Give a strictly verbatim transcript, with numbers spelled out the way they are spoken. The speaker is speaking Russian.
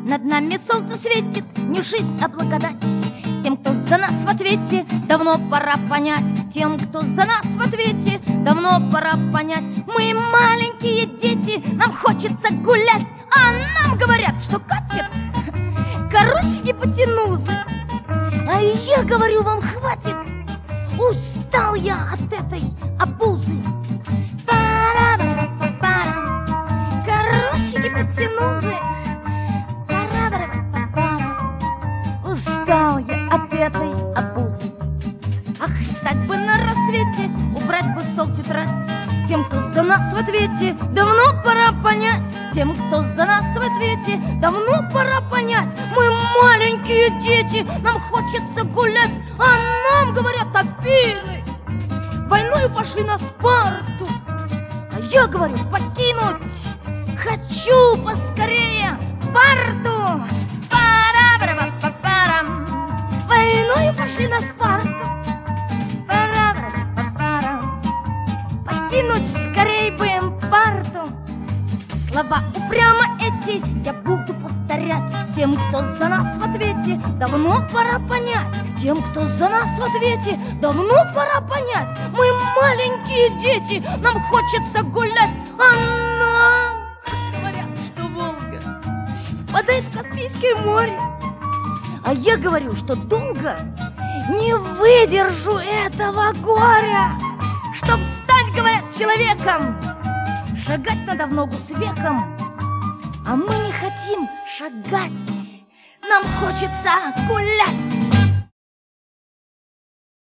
Над нами солнце светит, не жизнь, а благодать. Тем, кто за нас в ответе, давно пора понять. Тем, кто за нас в ответе, давно пора понять. Мы маленькие дети, нам хочется гулять, а нам говорят, что катит короче гипотенузы. А я говорю, вам хватит, устал я от этой обузы. Пара-пара-пара, короче гипотенузы. Устал я от этой обузы. Ах, встать бы на рассвете, убрать бы в стол тетрадь. Тем, кто за нас в ответе, давно пора понять. Тем, кто за нас в ответе, давно пора понять. Мы маленькие дети, нам хочется гулять, а нам говорят Афины, войною пошли на Спарту. А я говорю, покинуть хочу поскорее Спарту. Пара-пара-пара-пара, войною пошли на Спарту. Покинуть скорей бы им Спарту. Слова упрямо эти я буду повторять. Тем, кто за нас в ответе, давно пора понять. Тем, кто за нас в ответе, давно пора понять. Мы маленькие дети, нам хочется гулять, а нам говорят, что Волга впадает в Каспийское море. А я говорю, что долго не выдержу этого горя. Чтоб стать, говорят, человеком, шагать надо в ногу с веком. А мы не хотим шагать, нам хочется гулять.